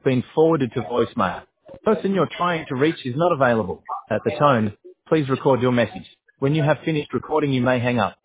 been forwarded to voicemail. The person you're trying to reach is not available. At the tone, please record your message. When you have finished recording, you may hang up.